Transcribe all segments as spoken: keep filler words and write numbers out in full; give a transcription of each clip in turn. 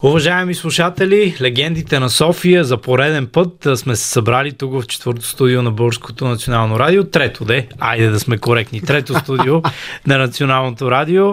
Уважаеми слушатели, легендите на София, за пореден път сме се събрали тук в четвърто студио на Българското национално радио. Трето, де, айде да сме коректни. Трето студио на Националното радио.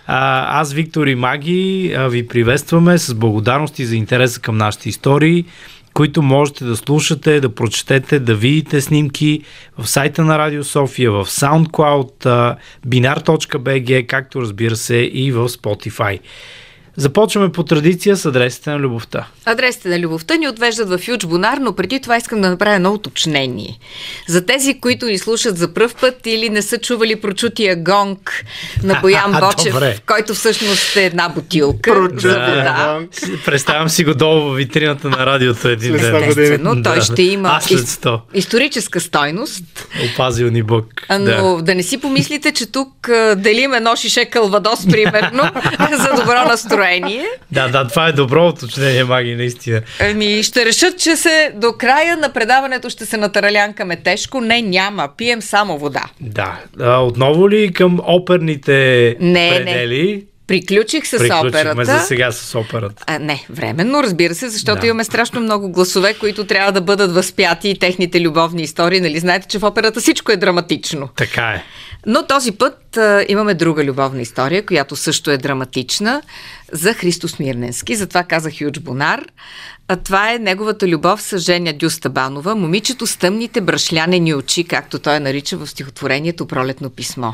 А, аз, Виктор и Маги, ви приветстваме с благодарности за интереса към нашите истории, които можете да слушате, да прочетете, да видите снимки в сайта на Радио София, в SoundCloud, биnar точка би джи, както разбира се и в Spotify. Започваме по традиция с адресите на любовта. Адресите на любовта ни отвеждат в Юдж Бонар, но преди това искам да направя едно уточнение. За тези, които ни слушат за пръв път или не са чували прочутия гонг на Боян Бочев, в който всъщност е една бутилка за вода. Представям си го долу в витрината на радиото един ден. Естествено, той да. ще има ис... историческа стойност. Опазил ни Бог. Но да. да не си помислите, че тук делим едно шише калвадос, примерно, за добро настроение. Да, да, това е добро уточнение, Маги, наистина. Ами, ще решат, че се до края на предаването ще се натаралянкаме тежко. Не, няма. Пием само вода. Да. А, отново ли към оперните не, предели? Не. Приключих с Приключихме операта. за сега с операта. А, не, временно, разбира се, защото да. имаме страшно много гласове, които трябва да бъдат възпяти и техните любовни истории. Нали знаете, че в операта всичко е драматично. Така е. Но този път а, имаме друга любовна история, която също е драматична, за Христо Смирненски. Затова казах Юдж Бонар. А това е неговата любов с Женя Дюстабанова, момичето с тъмните бръшлянени очи, както той нарича в стихотворението Пролетно писмо.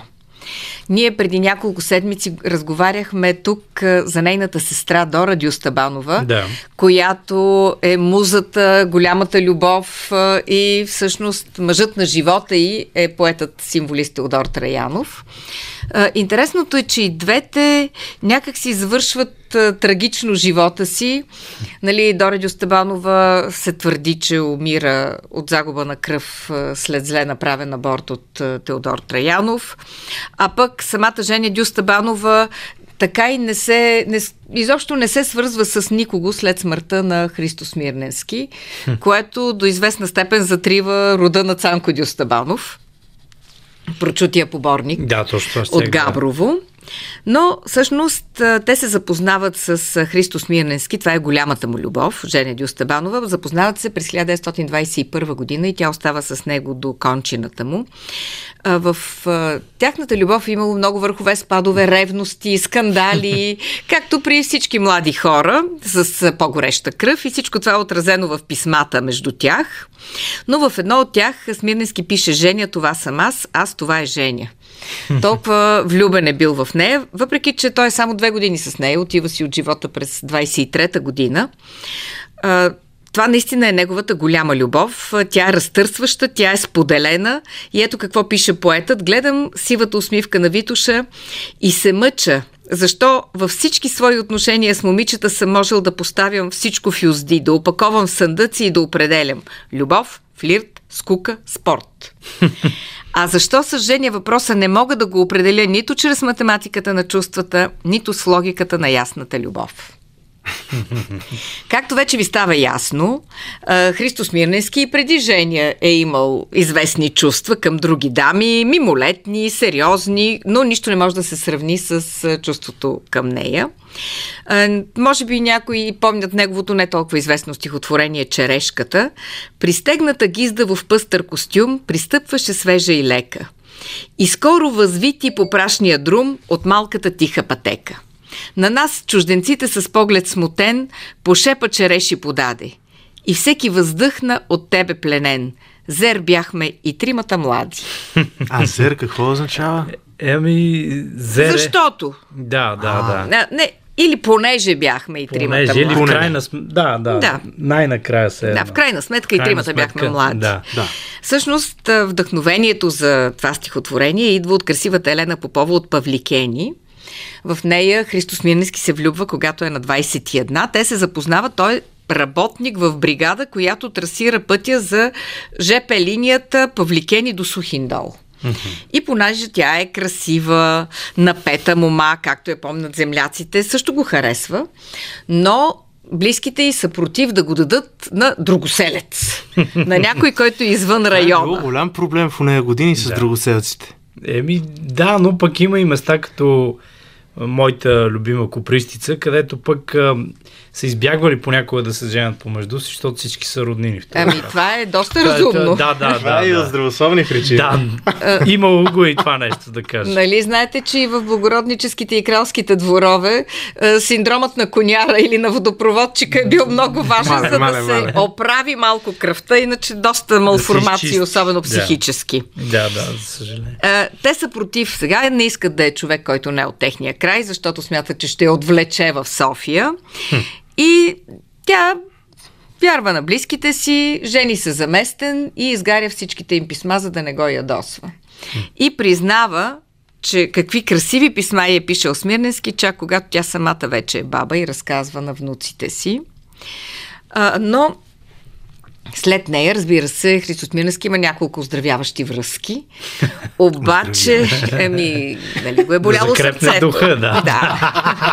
Ние преди няколко седмици разговаряхме тук за нейната сестра Дора Дюстабанова, да. която е музата, голямата любов и всъщност мъжът на живота й е поетът-символист Теодор Траянов. Интересното е, че и двете някак си завършват трагично живота си. Нали, Дора Дюстабанова се твърди, че умира от загуба на кръв след зле направен аборт от Теодор Траянов. А пък самата Женя Дюстабанова така и не се, не, изобщо не се свързва с никого след смъртта на Христо Смирненски, което до известна степен затрива рода на Цанко Дюстабанов, прочутия поборник да, точно, от Габрово. Но всъщност те се запознават с Христо Смирненски, това е голямата му любов, Женя Дюстабанова. Запознават се през хиляда деветстотин двадесет и първа година и тя остава с него до кончината му. В тяхната любов е имало много върхове, спадове, ревности, скандали, както при всички млади хора с по-гореща кръв, и всичко това е отразено в писмата между тях. Но в едно от тях Смирненски пише: Женя, това съм аз, аз това е Женя. Толкова влюбен е бил в нея, въпреки че той е само две години с нея, отива си от живота през двадесет и трета година. Това наистина е неговата голяма любов. Тя е разтърсваща, тя е споделена и ето какво пише поетът. Гледам сивата усмивка на Витоша и се мъча. Защо във всички свои отношения с момичета съм можел да поставям всичко в юзди, да опаковам съндъци и да определям любов, флирт, скука, спорт. А защо с Женя въпроса не мога да го определя нито чрез математиката на чувствата, нито с логиката на ясната любов. Както вече ви става ясно, Христо Смирненски и преди Женя е имал известни чувства към други дами, мимолетни, сериозни, но нищо не може да се сравни с чувството към нея. Може би някои помнят неговото не толкова известно стихотворение Черешката. Пристегната гиздаво в пъстър костюм, пристъпваше свежа и лека. И скоро възвити по прашния друм от малката тиха пътека. На нас, чужденците с поглед смутен, по шепа череши подаде. И всеки въздъхна от тебе пленен. Зер бяхме и тримата млади. А зер какво означава? Еми, зере... Защото. Да, да, а, да. Не, или понеже бяхме и тримата понеже, млади. Или в крайна сметка. Да, да, да. Най-накрая се. Да, в крайна сметка и тримата сметка, бяхме млади. Да, да. Всъщност, вдъхновението за това стихотворение идва от красивата Елена Попова от Павликени. В нея Христо Смирненски се влюбва, когато е на двадесет и една. Те се запознават, той е работник в бригада, която трасира пътя за жп линията Павликени до Сухиндол. Mm-hmm. И понеже тя е красива, напета мома, както я помнят земляците, също го харесва, но близките й са против да го дадат на другоселец. На някой, който е извън района. Това е голям проблем в нея години с да. другоселците. Еми, да, но пък има и места като моята любима Копристица, където пък а, са избягвали понякога да се женят помежду си, защото всички са роднини. В това. Ами това е доста разумно. Да, да, Това да. е и да. от здравословни причини. Да, имало го и това нещо да кажа. Нали знаете, че и в благородническите и кралските дворове синдромът на коняра или на водопроводчика е бил много важен, мале, за да мале, се мале. оправи малко кръвта, иначе доста малформации, изчисти. особено психически. Да, да, за съжаление. Те са против. Сега не искат да е човек, който не е от техния край, защото смятат, че ще я отвлече в София. Хм. И тя вярва на близките си, жени се за местен и изгаря всичките им писма, за да не го ядосва. Хм. И признава, че какви красиви писма е пишел Смирненски, чак когато тя самата вече е баба и разказва на внуците си. А, но след нея, разбира се, Христо Смирненски има няколко оздравяващи връзки. Обаче, ами, нали го е боляло да сърцето. Духа, да. да.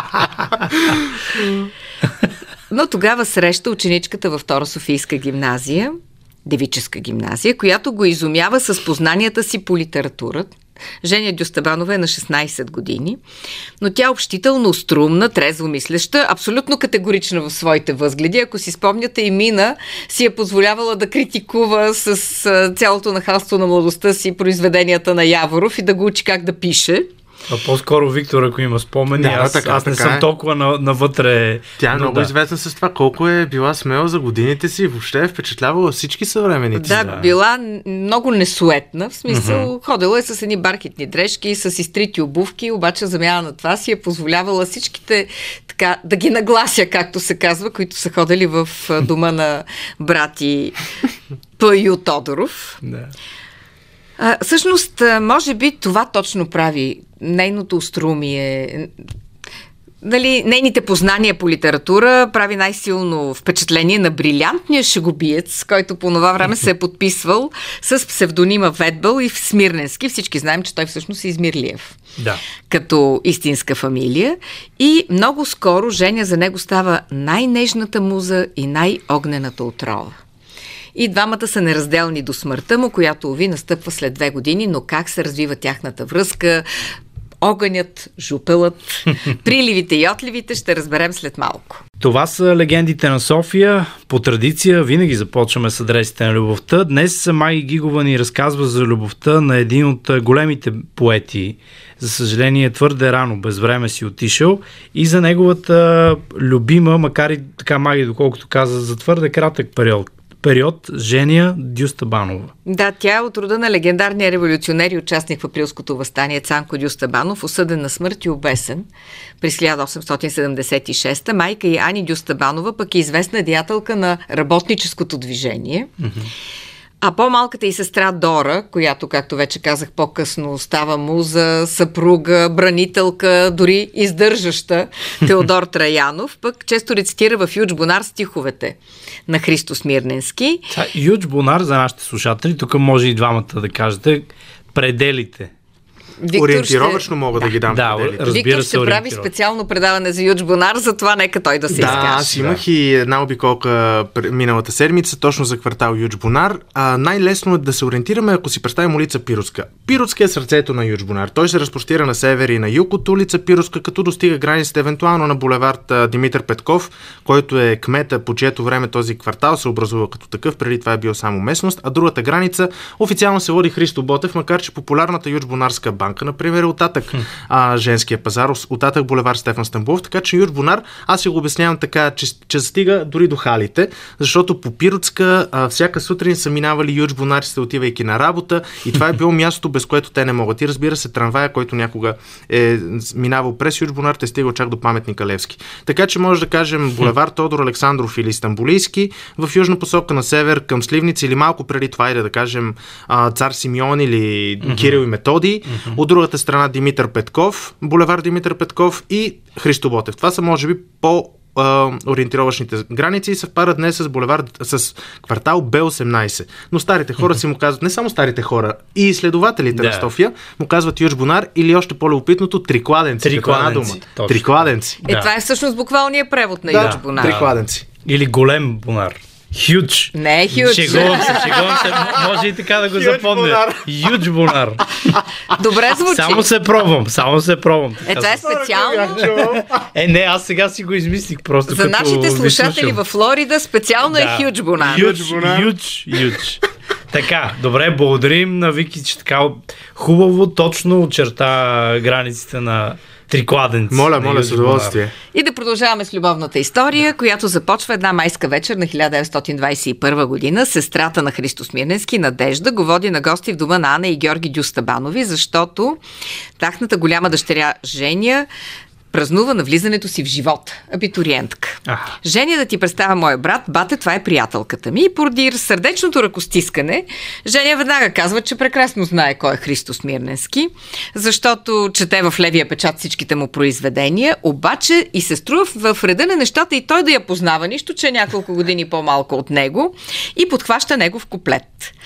Но тогава среща ученичката във Втора Софийска гимназия, девическа гимназия, която го изумява с познанията си по литература. Женя Дюстабанова е на шестнайсет години, но тя е общително струмна, трезвомислеща, абсолютно категорична в своите възгледи. Ако си спомняте, и Мина си е позволявала да критикува с цялото нахалство на младостта си произведенията на Яворов и да го учи как да пише. А по-скоро Виктор, ако има спомени, да, аз, така, аз не така съм е. толкова на, навътре. Тя е но много да. известна с това, колко е била смела за годините си, въобще е впечатлявала всички съвременици. Да, да, била много несуетна, в смисъл, mm-hmm. ходила е с едни бархитни дрежки, с изтрити обувки, обаче замяна на това си е позволявала всичките така да ги наглася, както се казва, които са ходили в дома на брати Пъю Тодоров. Да. А, всъщност, може би това точно прави нейното остроумие. Нали, нейните познания по литература прави най-силно впечатление на брилянтния шегобиец, който по това време се е подписвал с псевдонима Ветбъл и Смирненски. Всички знаем, че той всъщност е Измирлиев. Да. Като истинска фамилия. И много скоро Женя за него става най-нежната муза и най-огнената отрова. И двамата са неразделни до смъртта му, която, уви, настъпва след две години, но как се развива тяхната връзка, огънят, жупелът, приливите и отливите ще разберем след малко. Това са легендите на София. По традиция винаги започваме с адресите на любовта. Днес Маги Гигова ни разказва за любовта на един от големите поети. За съжаление, твърде рано, без време си отишъл, и за неговата любима, макар и така, Маги, доколкото каза, за твърде кратък период. период Женя Дюстабанова. Да, тя е от рода на легендарния революционер и участник в априлското въстание Цанко Дюстабанов, осъден на смърт и обесен през хиляда осемстотин седемдесет и шеста. Майка и Ани Дюстабанова пък е известна деятелка на работническото движение. Mm-hmm. А по-малката и сестра Дора, която, както вече казах по-късно, става муза, съпруга, бранителка, дори издържаща Теодор Траянов, пък често рецитира в Юдж Бунар стиховете на Христо Смирненски. Юдж Бунар, за нашите слушатели, тук може и двамата да кажете пределите. Виктор ориентировачно ще... мога да, да ги дам да, пределите. Виктор ще прави специално предаване за Юдж Бунар, затова нека той да се да, изкаже. Да, аз имах да. и една обиколка миналата седмица, точно за квартал Юдж Бунар. А, най-лесно е да се ориентираме, ако си представим улица Пиротска. Пиротска е сърцето на Юдж Бунар. Той се разпростира на север и на юг от улица Пиротска, като достига границата евентуално на булевард Димитър Петков, който е кмета, по чието време този квартал се образува като такъв. Преди това е бил само местност, а другата граница официално се води Христо Ботев, макар че популярната Юдж Бунарска банка, например, е оттатък а, женския пазар, оттатък булевар Стефан Стамбулов, така че Юдж Бунар, аз си го обяснявам така, че, че стига дори до халите, защото по Пиротска а, всяка сутрин са минавали Юдж Бунарците, отивайки на работа, и това е било мястото, без което те не могат. И разбира се, трамвая, който някога е минавал през Юдж Бунар, е стигал чак до паметника Левски. Така че може да кажем булевар Тодор Александров или Стамбулийски в южна посока на север към Сливница, или малко преди това, или да кажем а, Цар Симеон или mm-hmm. Кирил и Методий. Mm-hmm. От другата страна Димитър Петков, булевар Димитър Петков и Христо Ботев. Това са, може би, по ориентировъчните граници и съвпадат днес с булевар, с квартал Б осемнайсет. Но старите хора си му казват, не само старите хора, и изследователите да. на София му казват Юдж Бунар, или още по-любопитното Трикладенци. Трикладенци. Трикладенци. Е, да. Това е всъщност буквалният превод на да, Юдж Бунар. Трикладенци. Или голем Бунар. Хюдж. Не е хюдж. Шегувам се, шегувам се. Може и така да го запомня. Хюдж бунар. Добре звучи. Само се пробвам, само се пробвам. Е, това е специално. Е, не, аз сега си го измислих просто. За като нашите ви слушатели слушам. във Флорида специално Да. е хюдж бунар. Хюдж, хюдж, хюдж. Така, добре, благодарим на Вики, че така хубаво, точно очерта границите на трикладенци. Моля, на моля, Хюдж с удоволствие. И да продължаваме с любовната история, която започва една майска вечер на хиляда деветстотин двадесет и първа година. Сестрата на Христо Смирненски, Надежда, го води на гости в дома на Ана и Георги Дюстабанови, защото тяхната голяма дъщеря Женя празнува навлизането си в живота. Абитуриентка. А. Женя, да ти представя моя брат, бате, това е приятелката ми. И поради сърдечното ръкостискане, Женя веднага казва, че прекрасно знае кой е Христо Смирненски, защото чете в левия печат всичките му произведения, обаче и се струва в реда на нещата и той да я познава, нищо, че е няколко години по-малко от него и подхваща негов куплет.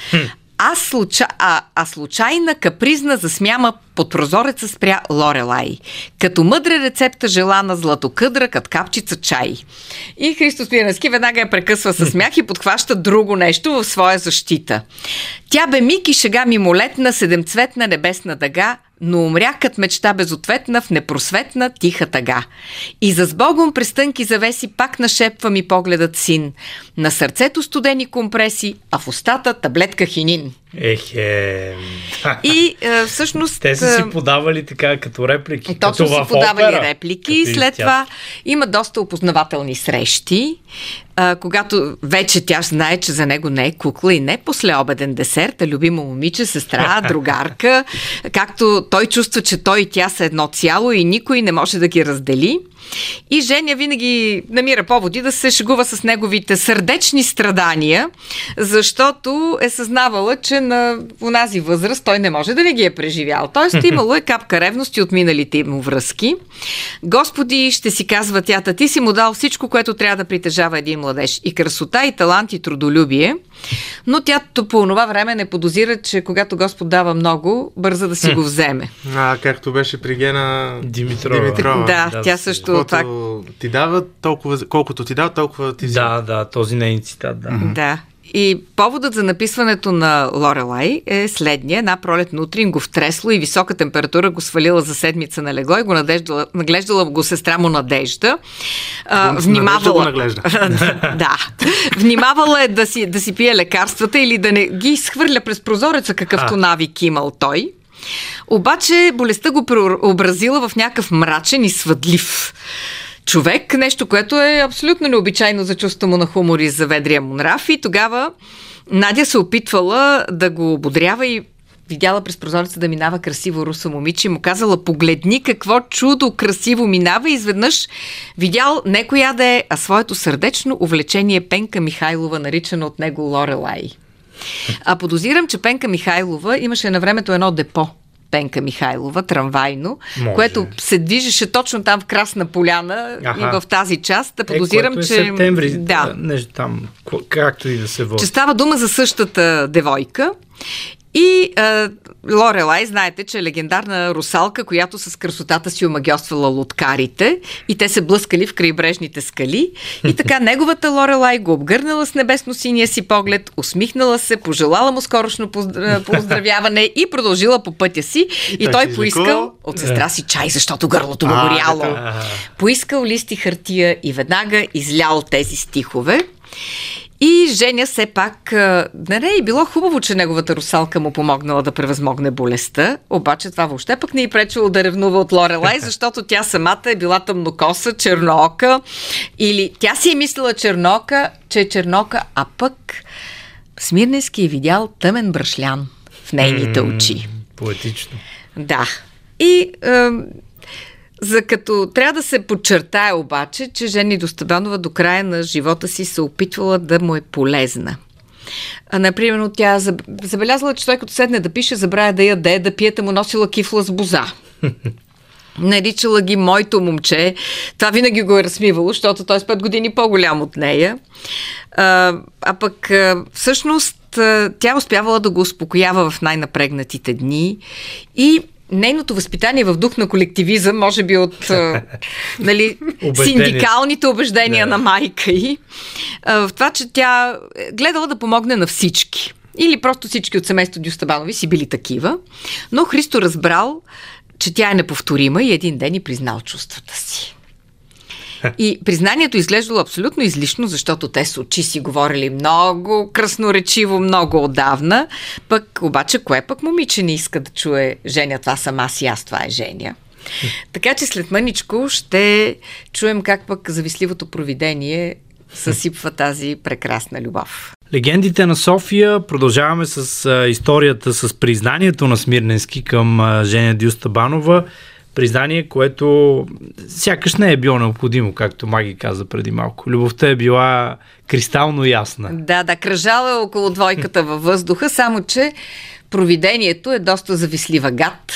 А, случа... а, а случайна капризна засмяма под прозореца спря Лорелай. Като мъдра рецепта желана златокъдра, кът капчица чай. И Христо Смирненски веднага я прекъсва със смях и подхваща друго нещо в своя защита. Тя бе миг и шега мимолетна, седемцветна небесна дъга, но умря кът мечта безответна в непросветна тиха тъга. И за с Богом през тънки завеси пак нашепва ми погледът син. На сърцето студени компреси, а в устата таблетка хинин. Ехе. И е, всъщност... Те са си подавали така като реплики. Точно като си в подавали опера. реплики. Като След тя. това има доста опознавателни срещи, а, когато вече тя знае, че за него не е кукла и не послеобеден десерт, а любимо момиче, сестра, другарка. Както той чувства, че той и тя са едно цяло и никой не може да ги раздели. И Женя винаги намира поводи да се шегува с неговите сърдечни страдания, защото е съзнавала, че на онази възраст той не може да не ги е преживял. Тоест имало е капка ревности от миналите му връзки. Господи, ще си казва тята, ти си му дал всичко, което трябва да притежава един младеж. И красота, и талант, и трудолюбие. Но тя по онова време не подозира, че когато Господ дава много, бърза да си го вземе. А, както беше при Гена Димитрова. Димитрова. Да, Да, тя да, също Колкото това... ти дава, толкова, колкото ти дава, толкова ти взема. Да, да, този нейн цитат, да. Да. И поводът за написването на Лорелай е следния. Една пролетна утрин го втресло и висока температура го свалила за седмица на легло и го наглеждала, наглеждала го сестра му Надежда. А, Го внимавала... наглежда. Да. Внимавала е да си, да си пие лекарствата или да не ги изхвърля през прозореца, какъвто А. навик имал той. Обаче болестта го преобразила в някакъв мрачен и свъдлив човек, нещо, което е абсолютно необичайно за чувство му на хумор и за ведрия му нрав. И тогава Надя се опитвала да го ободрява и видяла през прозореца да минава красиво руса момиче и му казала, погледни какво чудо красиво минава и изведнъж видял не коя да е, а своето сърдечно увлечение Пенка Михайлова, наричана от него Лорелай. А подозирам, че Пенка Михайлова имаше на времето едно депо. Пенка Михайлова, трамвайно, Може. което се движеше точно там в Красна поляна. Аха. И в тази част. Да подозирам, е, което е че... септември, Да. нещо там, както и да се води. Че става дума за същата девойка. И а, Лорелай, знаете, че е легендарна русалка, която с красотата си омагьосвала лодкарите и те се блъскали в крайбрежните скали. И така неговата Лорелай го обгърнала с небесно-синия си поглед, усмихнала се, пожелала му скорошно поздравяване и продължила по пътя си. И, И той той си поискал излекувал? от сестра си чай, защото гърлото му А, горяло. като- Поискал листи хартия и веднага излял тези стихове. И Женя все пак, не, не е било хубаво, че неговата русалка му помогнала да превъзмогне болестта, обаче това въобще пък не е пречило да ревнува от Лорелай, защото тя самата е била тъмнокоса, черноока, или тя си е мислила черноока, че е чернока, а пък Смирненски е видял тъмен брашлян в нейните очи. Поетично. Да. И е, за като трябва да се подчертае обаче, че Жени Достабанова до края на живота си се опитвала да му е полезна. А, например, тя забелязала, че той като седне да пише, забравя да яде, да пиете, му носила кифла с боза. Наричала ги моето момче. Това винаги го е разсмивало, защото той е с пет години по-голям от нея. А, а пък всъщност тя успявала да го успокоява в най-напрегнатите дни и нейното възпитание в дух на колективизъм, може би от нали, синдикалните убеждения да. на майка й, в това, че тя гледала да помогне на всички. Или просто всички от семейството Дюстабанови си били такива. Но Христо разбрал, че тя е неповторима и един ден и признал чувствата си. И признанието изглеждало абсолютно излишно, защото те с очи си говорили много красноречиво, много отдавна. Пък обаче, кое пък момиче не иска да чуе Женя, това съм аз и аз, това е Женя. Така че след мъничко ще чуем как пък завистливото провидение съсипва тази прекрасна любов. Легендите на София. Продължаваме с а, историята с признанието на Смирненски към а, Женя Дюстабанова. Признание, което сякаш не е било необходимо, както Маги каза преди малко. Любовта е била кристално ясна. Да, да, кръжала е около двойката във въздуха, само че провидението е доста завистлива гад.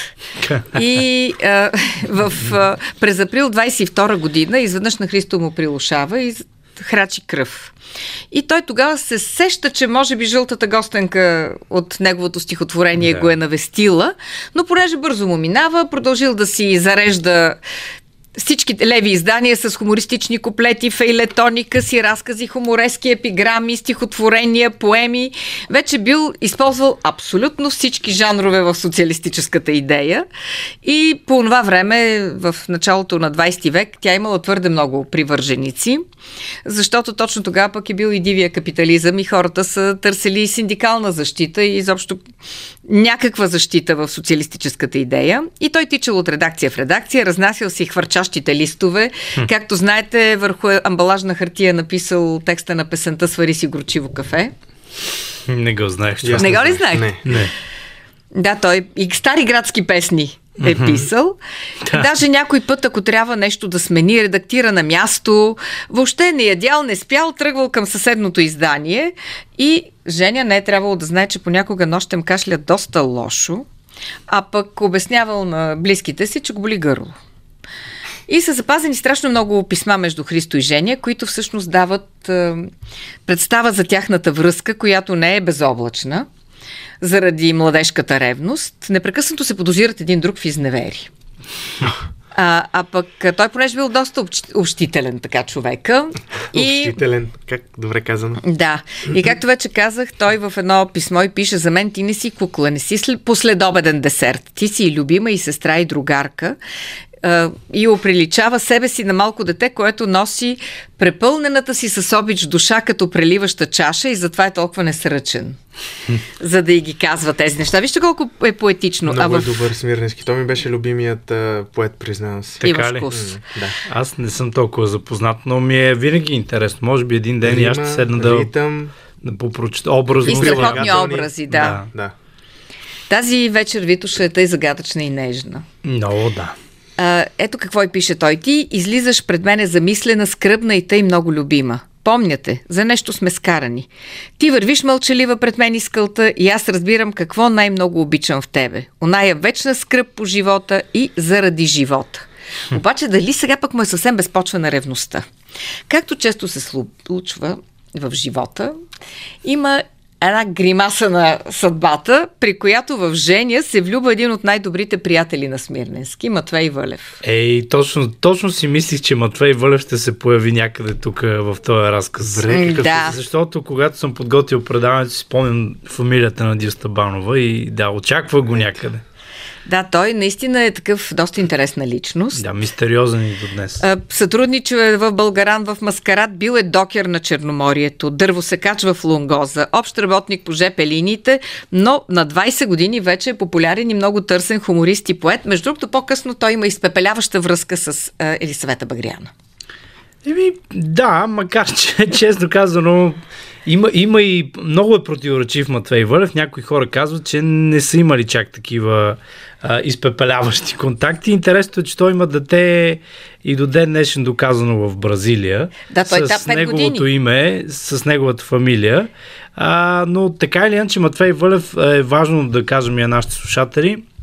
И а, в, а, през април двайсет и втора година изведнъж на Христо му прилушава и храчи кръв. И той тогава се сеща, че може би жълтата гостенка от неговото стихотворение да. го е навестила, но понеже бързо му минава, продължил да си зарежда всички леви издания с хумористични куплети, фейлетони, къси разкази, хуморески епиграми, стихотворения, поеми. Вече бил използвал абсолютно всички жанрове в социалистическата идея и по това време, в началото на двайсети век, тя имала твърде много привърженици, защото точно тогава пък е бил и дивия капитализъм и хората са търсили синдикална защита и изобщо някаква защита в социалистическата идея. И той тичал от редакция в редакция, разнасял си хвърчащите листове. Хм. Както знаете, върху амбалажна хартия е написал текста на песента "Свари си горчиво кафе". Не го знаех. Не го ли знаех? Не. Не. Да, той и стари градски песни е писал. Да. Даже някой път, ако трябва нещо да смени, редактира на място, въобще не ядял, не спял, тръгвал към съседното издание и Женя не е трябвало да знае, че понякога нощем кашля доста лошо, а пък обяснявал на близките си, че го боли гърло. И са запазени страшно много писма между Христо и Женя, които всъщност дават е, представа за тяхната връзка, която не е безоблачна, заради младежката ревност. Непрекъснато се подозират един друг в изневери. А, а пък той понеже бил доста общ, общителен така човека. И... Общителен, как добре казано. Да. И както вече казах, той в едно писмо и пише: "За мен ти не си кукла, не си последобеден десерт. Ти си и любима, и сестра, и другарка." И оприличава себе си на малко дете, което носи препълнената си с обич душа като преливаща чаша и затова е толкова несръчен. За да и ги казва тези неща. Вижте колко е поетично. Много а е в... добър Смирненски. Той ми беше любимият а, поет, признавам се. Така ли? М, да. Аз не съм толкова запознат, но ми е винаги интересно. Може би един ден и аз ще седна да, ритъм, да попрочета образно. И страхотни образи, да. да. да. Тази вечер Витоша е тъй загадъчна и нежна. Много, да. А, ето какво и пише той: "Ти излизаш пред мене замислена, скръбна и тъй много любима. Помняте, за нещо сме скарани. Ти вървиш мълчалива пред мен из кълта и аз разбирам какво най-много обичам в тебе. Оная вечна скръб по живота и заради живота." Обаче дали сега пък му е съвсем безпочвена ревността? Както често се случва в живота, има една гримаса на съдбата, при която в Женя се влюбва един от най-добрите приятели на Смирненски, Матвей Вълев. Ей, точно, точно си мислих, че Матвей Вълев ще се появи някъде тук в този разказ. Добре, да. Защото когато съм подготвил предаването, си спомням фамилията на Дюстабанова и да, очаква го някъде. Да, той наистина е такъв доста интересна личност. Да, мистериозен и до днес. Сътрудничал е в Българан, в Маскарад, бил е докер на Черноморието, дървосекач в Лунгоза, общ работник по жепе линиите, но на двайсет години вече е популярен и много търсен хуморист и поет. Между другото, по-късно той има изпепеляваща връзка с е, Елисавета Багряна. Еми, да, макар че, честно казано, има, има и много е противоречив Матвей Вълев. Някои хора казват, че не са имали чак такива а, изпепеляващи контакти. Интересното е, че той има дете и до ден днешен доказано в Бразилия. Да, той с да, неговото години. име, с неговата фамилия. А, но така или иначе Матвей Вълев е важно да кажем и на нашите слушатели,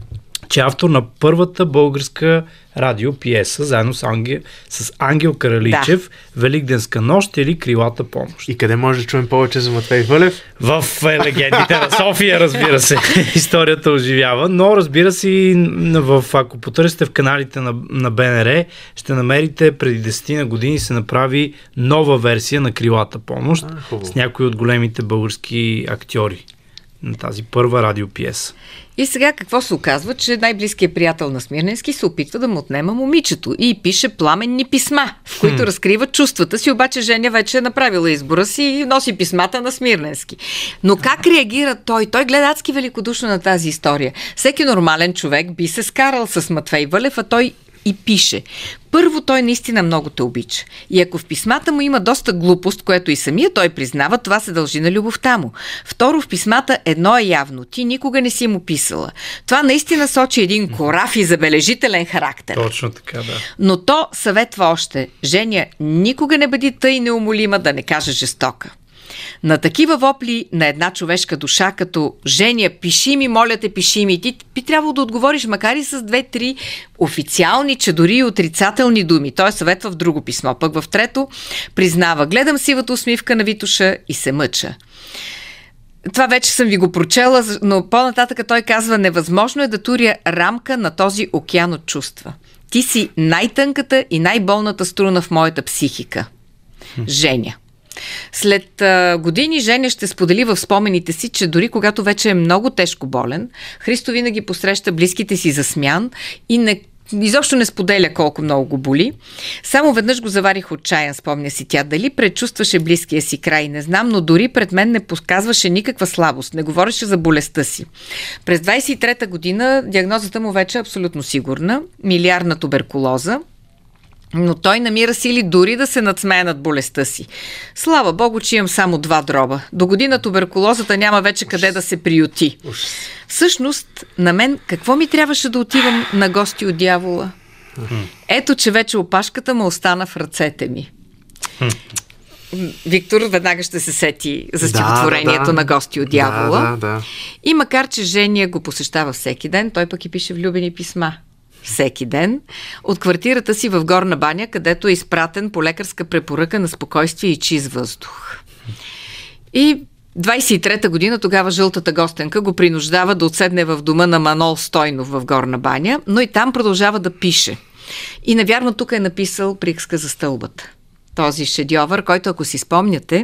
че е автор на първата българска радиопиеса, заедно с, Ангел, с Ангел Караличев, да. Великденска нощ или Крилата помощ. И къде може да чуем повече за Матвей Вълев? В легендите на София, разбира се. Историята оживява, но разбира се, в, ако потърсите в каналите на, на БНР, ще намерите преди десетина години се направи нова версия на Крилата помощ а, с някои от големите български актьори на тази първа радиопиеса. И сега какво се оказва, че най-близкият приятел на Смирненски се опитва да му отнема момичето и пише пламенни писма, в които хм. разкрива чувствата си, обаче Женя вече е направила избора си и носи писмата на Смирненски. Но как реагира той? Той гледа адски великодушно на тази история. Всеки нормален човек би се скарал с Матвей Вълев, а той и пише. Първо, той наистина много те обича. И ако в писмата му има доста глупост, което и самия той признава, това се дължи на любовта му. Второ, в писмата едно е явно. Ти никога не си му писала. Това наистина сочи един корав и забележителен характер. Точно така, да. Но то съветва още. Женя, никога не бъди тъй неумолима, да не кажа жестока. На такива вопли на една човешка душа, като Женя, пиши ми, моля те, пиши ми, ти би трябвало да отговориш, макар и с две-три официални, че дори и отрицателни думи. Той съветва в друго писмо. Пък в трето признава, гледам сивата усмивка на Витоша и се мъча. Това вече съм ви го прочела, но по-нататък той казва, невъзможно е да туря рамка на този океан от чувства. Ти си най-тънката и най-болната струна в моята психика. Женя. След а, години Женя ще сподели в спомените си, че дори когато вече е много тежко болен, Христо винаги посреща близките си за смян и не, изобщо не споделя колко много го боли. Само веднъж го заварих отчаян, спомня си тя. Дали предчувстваше близкия си край, не знам, но дори пред мен не показваше никаква слабост, не говореше за болестта си. През двайсет и трета година диагнозата му вече е абсолютно сигурна – милиарна туберкулоза. Но той намира сили дори да се надсмее над болестта си. Слава Богу, че имам само два дроба. До година туберкулозата няма вече къде да се приюти. Всъщност, на мен какво ми трябваше да отивам на гости от дявола? Ето, че вече опашката му остана в ръцете ми. Виктор веднага ще се сети за стихотворението да, да, да. на гости от дявола. Да, да, да. И макар, че Женя го посещава всеки ден, той пък и пише влюбени писма. Всеки ден, от квартирата си в Горна баня, където е изпратен по лекарска препоръка на спокойствие и чист въздух. И двайсет и трета година тогава жълтата гостенка го принуждава да отседне в дома на Манол Стойнов в Горна баня, но и там продължава да пише. И навярно тук е написал приказка за стълбата. Този шедьовър, който, ако си спомняте,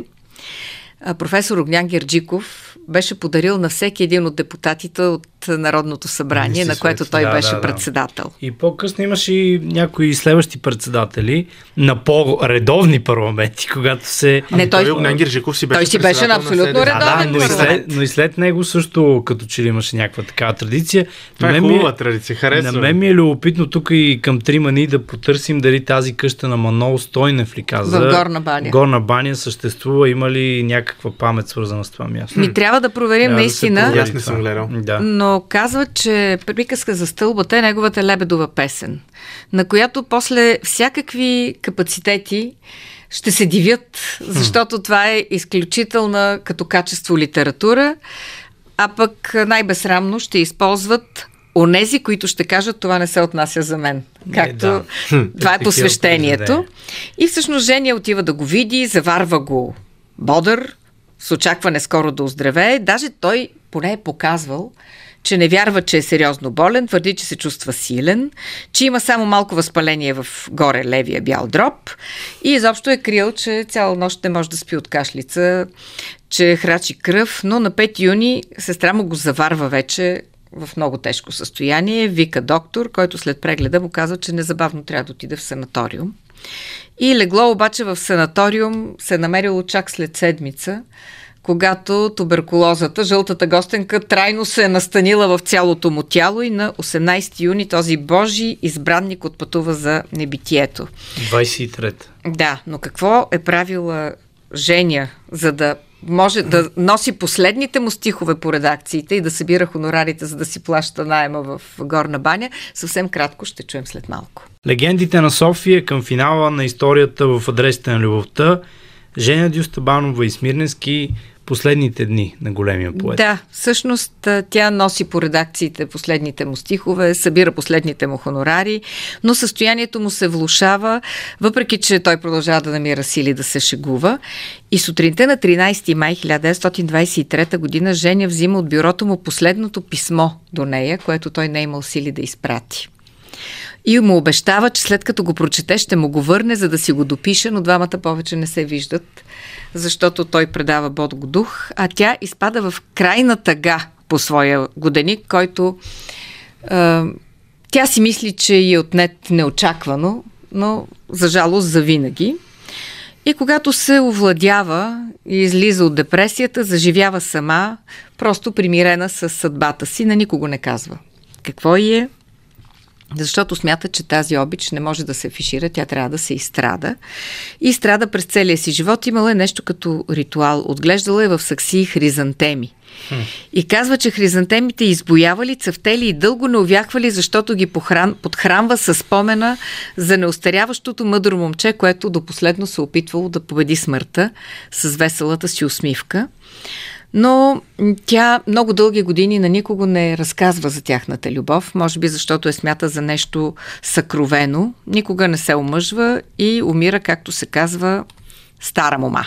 професор Огнян Герджиков беше подарил на всеки един от депутатите от Народното събрание, на което той да, беше да, председател. Да. И по-късно имаше и някои следващи председатели на по-редовни парламенти, когато се... Не, той, Огнян Герджиков си беше той си беше на абсолютно редовен да, да, но, и след, но и след него също като че ли имаше някаква такава традиция. Това е хубава традиция, харесва. На мен ми е любопитно тук и към трима ни да потърсим дали тази къща на Манол Стойнев ли каза. В Горна баня. Горна баня съществува, има ли някаква памет свързана с това място? Ми трябва да проверим трябва наистина. Да аз не съм гледал. Да. Но казва, че приказка за стълбата е неговата лебедова песен, на която после всякакви капацитети ще се дивят, защото това е изключителна като качество литература, а пък най-безсрамно ще използват онези, които ще кажат, това не се отнася за мен. Както не, да. Това е посвещението. И всъщност Женя отива да го види, заварва го бодър, с очакване скоро да оздравее. Даже той поне е показвал, че не вярва, че е сериозно болен, твърди, че се чувства силен, че има само малко възпаление в горе левия бял дроб и изобщо е крил, че цяла нощ не може да спи от кашлица, че храчи кръв, но на пети юни сестра му го заварва вече в много тежко състояние, вика доктор, който след прегледа му казва, че незабавно трябва да отиде в санаториум. И легло обаче в санаториум се намерило чак след седмица, когато туберкулозата, жълтата гостенка, трайно се е настанила в цялото му тяло и на осемнайсети юни този Божи избранник отпътува за небитието. двайсет и трета. Да, но какво е правила Женя, за да може да носи последните му стихове по редакциите и да събира хонорарите, за да си плаща наема в Горна баня, съвсем кратко ще чуем след малко. Легендите на София към финала на историята в Адресите на любовта. Женя Дюстабанова и Смирненски последните дни на големия поет. Да, всъщност тя носи по редакциите последните му стихове, събира последните му хонорари, но състоянието му се влошава, въпреки че той продължава да намира сили да се шегува. И сутринта на тринайсети май хиляда деветстотин двайсет и трета година Женя взима от бюрото му последното писмо до нея, което той не е имал сили да изпрати. И му обещава, че след като го прочете, ще му го върне, за да си го допише, но двамата повече не се виждат, защото той предава Божи дух, а тя изпада в крайна тъга по своя годеник, който е, тя си мисли, че е отнет неочаквано, но за жалост завинаги. И когато се овладява и излиза от депресията, заживява сама, просто примирена с съдбата си, на никого не казва какво й е, защото смята, че тази обич не може да се афишира, тя трябва да се изстрада. И страда през целия си живот. Имала е нещо като ритуал. Отглеждала е в саксии хризантеми. Хм. И казва, че хризантемите избоявали, цъфтели и дълго не увяхвали, защото ги похран... подхранва със спомена за неостаряващото мъдро момче, което до последно се опитвало да победи смъртта с веселата си усмивка. Но тя много дълги години на никого не разказва за тяхната любов, може би защото я смята за нещо съкровено, никога не се омъжва и умира, както се казва, стара мома.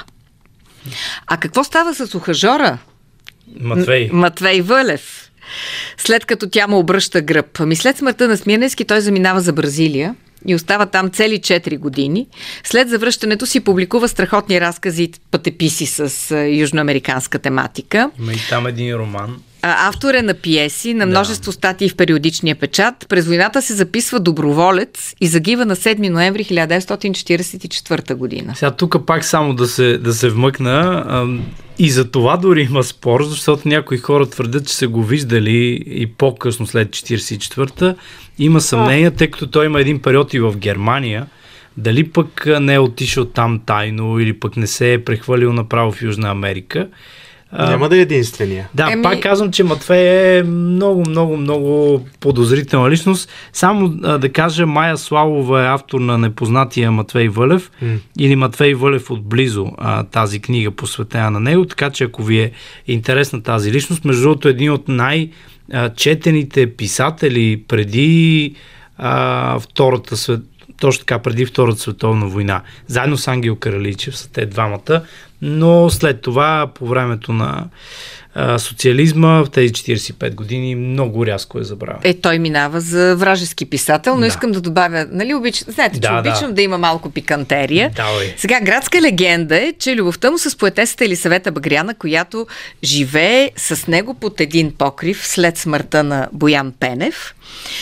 А какво става с ухажора? Матвей. Матвей Вълев. След като тя му обръща гръб. Ами след смъртта на Смирненски той заминава за Бразилия и остава там цели четири години. След завръщането си публикува страхотни разкази и пътеписи с южноамериканска тематика. Има и там един роман. А, автор е на пиеси, на множество да. статии в периодичния печат. През войната се записва доброволец и загива на седми ноември хиляда деветстотин четирийсет и четвърта година. Сега тук пак само да се, да се вмъкна. А, и за това дори има спор, защото някои хора твърдят, че са го виждали и по-късно след четирийсет и четвърта. Има съмнение, тъй като той има един период и в Германия. Дали пък не е отишъл там тайно или пък не се е прехвалил направо в Южна Америка. Няма да е единствения. Да, Еми... пак казвам, че Матвей е много, много, много подозрителна личност. Само а, да кажа, Майя Славова е автор на Непознатия Матвей Вълев mm. или Матвей Вълев отблизо, а, тази книга посветена на него, така че ако ви е интересна тази личност, между другото един от най-четените писатели преди а, Втората свет... точно така, преди Втората световна война. Заедно с Ангел Караличев са те двамата, но след това, по времето на а, социализма, в тези четирийсет и пет години, много рязко е забравен. Е, той минава за вражески писател, но да. искам да добавя, нали, обич... знаете, че да, обичам да. да има малко пикантерия. Давай. Сега, градска легенда е, че любовта му с поетесата Елисавета Багряна, която живее с него под един покрив след смъртта на Боян Пенев,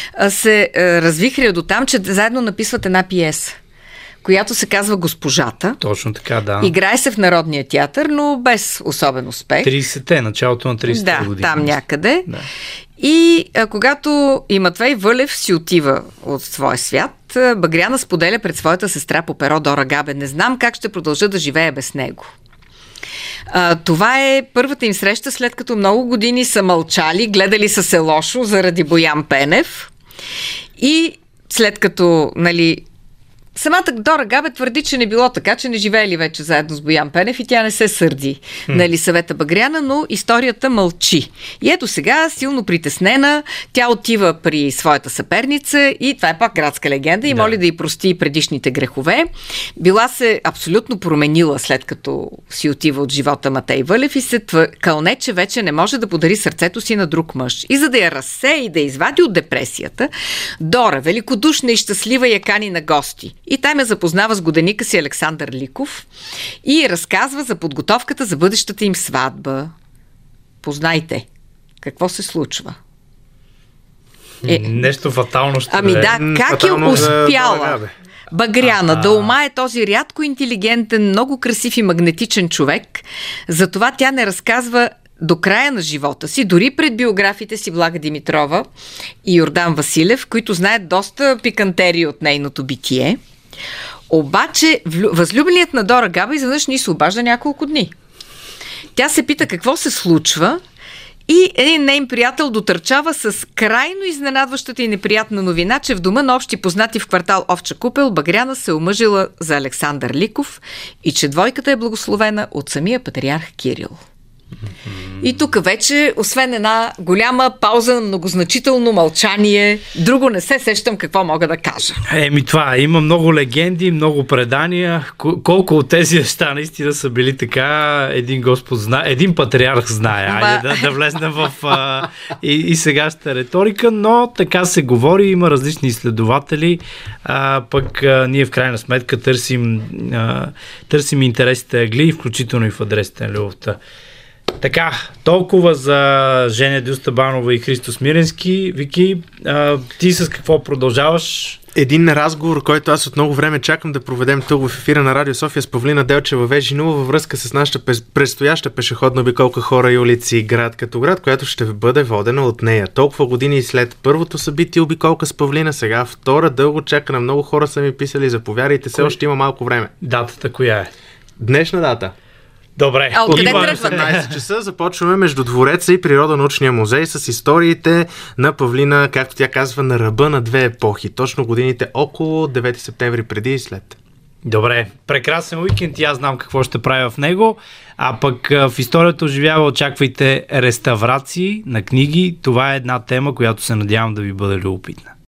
се развихря до там, че заедно написват една пиеса, която се казва Госпожата. Точно така, да. Играе се в Народния театър, но без особен успех. трийсетте, началото на трийсетте да, години. Да, там някъде. Да. И а, когато и Матвей Вълев си отива от своя свят, Багряна споделя пред своята сестра по перо Дора Габе: не знам как ще продължа да живея без него. А, това е първата им среща, след като много години са мълчали, гледали са се лошо заради Боян Пенев. И след като, нали, самата Дора Габе твърди, че не било така, че не живеели вече заедно с Боян Пенев и тя не се сърди hmm. на Елисавета Багряна, но историята мълчи. И ето сега, силно притеснена, тя отива при своята съперница и това е пак градска легенда и да. моли да й прости предишните грехове. Била се абсолютно променила след като си отива от живота Матей Вълев и се твър... кълне, че вече не може да подари сърцето си на друг мъж. И за да я разсее и да извади от депресията, Дора, великодушна и щастлива, я кани на гости. И там ме запознава с годеника си Александър Ликов и разказва за подготовката за бъдещата им сватба. Познайте, какво се случва? Е, Нещо фатално ще Ами да, как е успяла Багряна да умае този рядко интелигентен, много красив и магнетичен човек? Затова тя не разказва до края на живота си, дори пред биографите си Блага Димитрова и Йордан Василев, които знаят доста пикантерии от нейното битие. Обаче възлюбеният на Дора Габа изведнъж ни се обажда няколко дни. Тя се пита какво се случва И един нейн приятел дотърчава с крайно изненадващата и неприятна новина, че в дома на общи познати в квартал Овча купел Багряна се омъжила за Александър Ликов и че двойката е благословена от самия патриарх Кирил. И тук вече, освен една голяма пауза на многозначително мълчание, друго не се сещам какво мога да кажа. Еми това, има много легенди, много предания. Колко от тези неща наистина са били така, един Господ знае, един патриарх знае. Айде да, да влезнем в а, и, и сегашната риторика, но така се говори, има различни изследователи, а, пък а, ние в крайна сметка търсим, а, търсим интересите агли, включително и в адресите на любовта. Така, толкова за Женя Дюстабанова и Христо Смиренски. Вики, а, ти с какво продължаваш? Един разговор, който аз от много време чакам да проведем тук в ефира на Радио София с Павлина Делчева Вежинова във връзка с нашата предстояща пешеходна обиколка Хора и улици град като град, която ще бъде водена от нея. Толкова години след първото събитие обиколка с Павлина, сега втора, дълго чакана. Много хора са ми писали, заповядайте, все още има малко време. Датата коя е? Днешна дата. Добре. А откъде тръгваме? осемнайсет часа започваме между Двореца и Природонаучния музей с историите на Павлина, както тя казва, на ръба на две епохи. Точно годините около девети септември, преди и след. Добре. Прекрасен уикенд и аз знам какво ще правя в него. А пък в историята оживява, очаквайте реставрации на книги. Това е една тема, която се надявам да ви бъде любопитна.